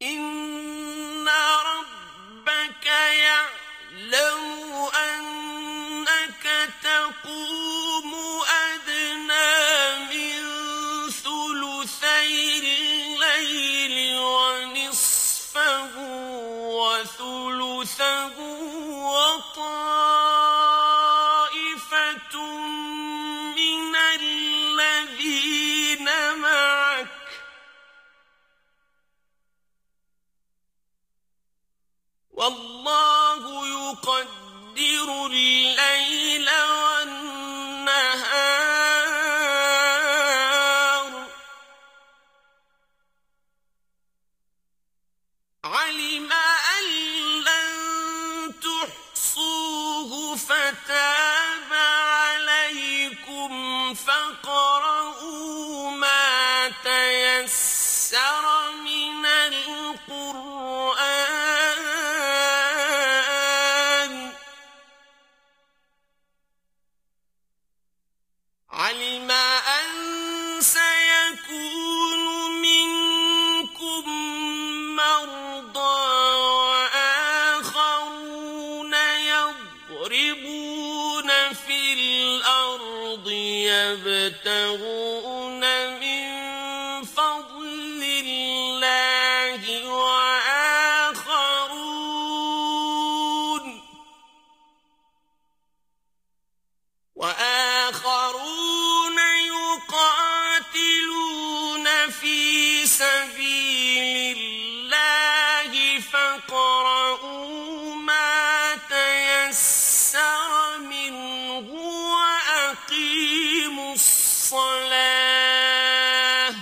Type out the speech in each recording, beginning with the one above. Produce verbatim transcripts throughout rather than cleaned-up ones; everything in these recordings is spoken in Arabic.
إن ربك يعلم أنك تقوم أدنى من ثلثي الليل ونصفه وثلثه وطائفة من الذين معك والله يقدر الليل والنهار علم أن لن تحصوه فتاب عليكم فاقرؤوا ما تيسر من القرآن علم أن سيكون منكم مرضى وآخرون يضربون في الأرض يبتغون من فضل الله وآخرون وآخرون يقاتلون في سبيل الله فاقرؤوا ما تيسر منه وأقيموا الصلاة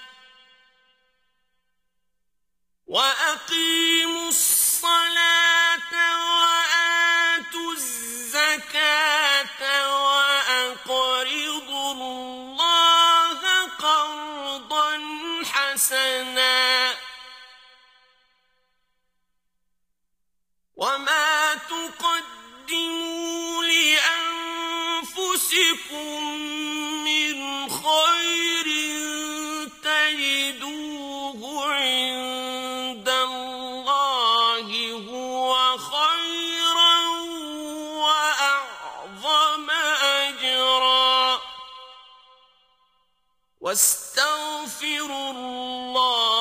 وأقيموا الصلاة وآتوا الزكاة وأقرضوا الله قرضا حسنا وما تقدموا لأنفسكم من خير تجدوه عند الله هو خيرا وأعظم أجرا واستغفروا الله